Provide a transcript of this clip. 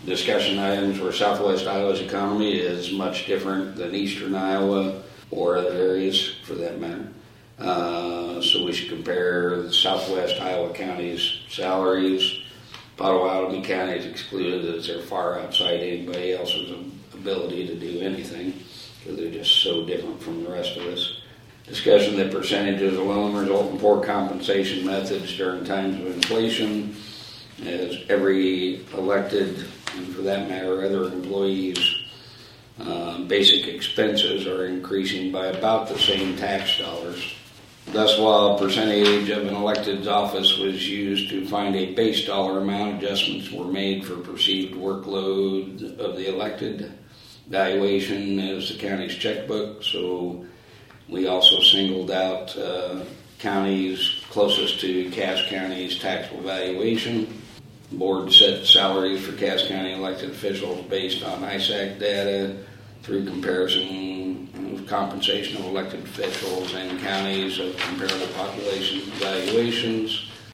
discussion items where southwest Iowa's economy is much different than eastern Iowa or other areas for that matter. So we should compare the southwest Iowa counties' salaries. Potawatomi County is excluded as they're far outside anybody else's ability to do anything because they're just so different from the rest of us. Discussion that percentages alone result in poor compensation methods during times of inflation, as every elected, and for that matter other employees' basic expenses are increasing by about the same tax dollars. Thus, while a percentage of an elected's office was used to find a base dollar amount, adjustments were made for perceived workload of the elected. Valuation is the county's checkbook, so we also singled out counties closest to Cass County's taxable valuation. The board set salaries for Cass County elected officials based on ISAC data through comparison of compensation of elected officials and counties of comparable population valuations.